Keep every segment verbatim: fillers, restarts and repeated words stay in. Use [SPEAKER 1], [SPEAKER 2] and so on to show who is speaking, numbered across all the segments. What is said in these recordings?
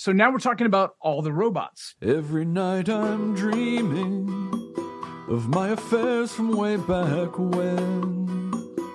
[SPEAKER 1] so now we're talking about All the Robots.
[SPEAKER 2] Every night I'm dreaming of my affairs from way back when,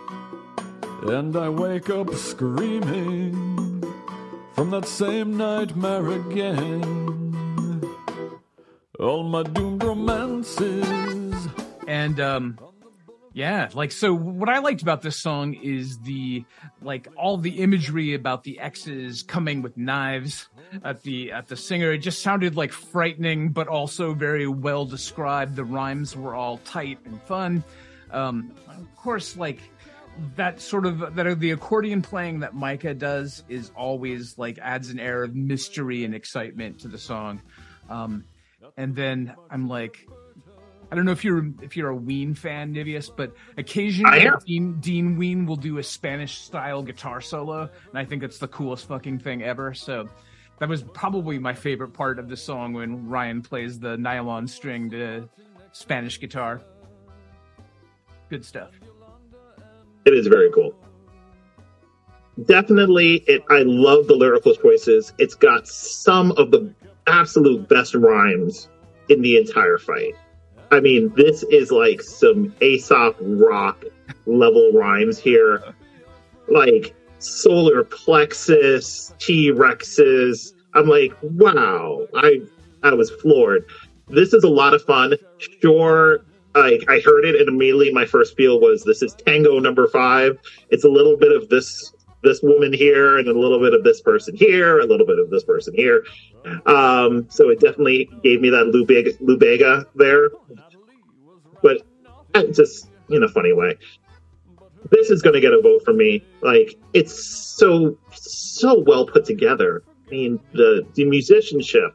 [SPEAKER 2] and I wake up screaming from that same nightmare again. All my doomed romances.
[SPEAKER 1] And um yeah, like, so what I liked about this song is the, like, all the imagery about the X's coming with knives at the at the singer. It just sounded like frightening, but also very well described. The rhymes were all tight and fun. Um, of course, like, that sort of, that the accordion playing that Micah does is always, like, adds an air of mystery and excitement to the song. Um, and then I'm like, I don't know if you're if you're a Ween fan, Nivius, but occasionally Dean, Dean Ween will do a Spanish-style guitar solo, and I think it's the coolest fucking thing ever. So that was probably my favorite part of the song, when Ryan plays the nylon-stringed uh, Spanish guitar. Good stuff.
[SPEAKER 3] It is very cool. Definitely, it. I love the lyrical choices. It's got some of the absolute best rhymes in the entire fight. I mean, this is like some Aesop Rock level rhymes here. Like solar plexus, T-Rexes. I'm like, wow. I I was floored. This is a lot of fun. Sure, I, I heard it, and immediately my first feel was, this is Tango number five. It's a little bit of this this woman here, and a little bit of this person here, a little bit of this person here. Um, so it definitely gave me that Lou Bega, Lou Bega there, but just in a funny way. This is going to get a vote from me. Like, it's so so well put together. I mean, the the musicianship,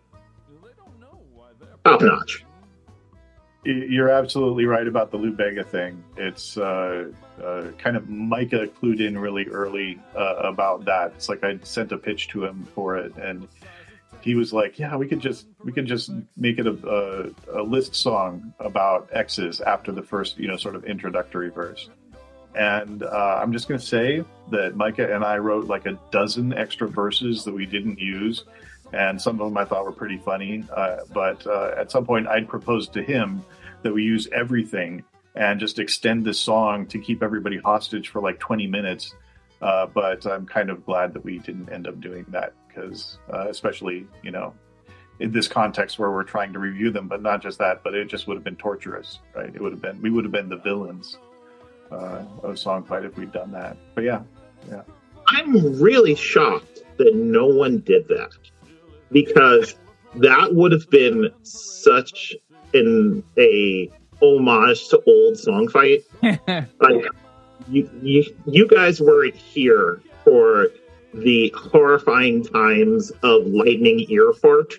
[SPEAKER 3] top notch.
[SPEAKER 4] You're absolutely right about the Lou Bega thing. It's uh, uh, kind of Micah clued in really early uh, about that. It's like I sent a pitch to him for it, and he was like, "Yeah, we could just we could just make it a, a, a list song about X's after the first, you know, sort of introductory verse." And uh, I'm just going to say that Micah and I wrote like a dozen extra verses that we didn't use, and some of them I thought were pretty funny. Uh, but uh, at some point, I'd proposed to him that we use everything and just extend this song to keep everybody hostage for like twenty minutes. Uh, but I'm kind of glad that we didn't end up doing that, because uh, especially, you know, in this context where we're trying to review them, but not just that, but it just would have been torturous, right? It would have been, we would have been the villains uh, of Songfight if we'd done that. But yeah, yeah.
[SPEAKER 3] I'm really shocked that no one did that, because that would have been such an a homage to old Songfight. Like, you, you, you guys weren't here for the horrifying times of Lightning Ear Fart.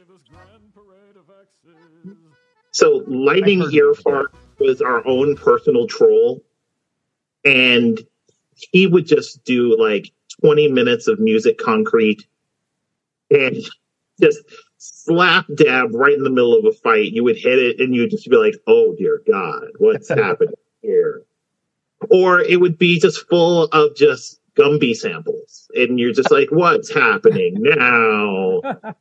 [SPEAKER 3] So Lightning Ear Fart was our own personal troll, and he would just do like twenty minutes of music concrete and just slap dab right in the middle of a fight. You would hit it and you'd just be like, oh dear God, what's happening here? Or it would be just full of just Gumby samples, and you're just like, what's happening now?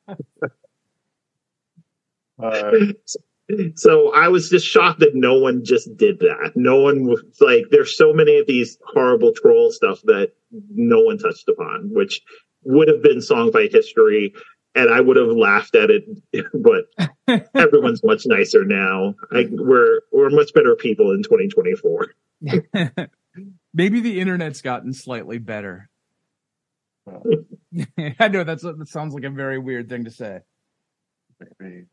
[SPEAKER 3] uh, so I was just shocked that no one just did that. No one was like, there's so many of these horrible troll stuff that no one touched upon, which would have been Songfight history, and I would have laughed at it, but everyone's much nicer now. I, we're we're much better people in twenty twenty-four.
[SPEAKER 1] Maybe the internet's gotten slightly better. I know that's that sounds like a very weird thing to say.
[SPEAKER 4] Maybe.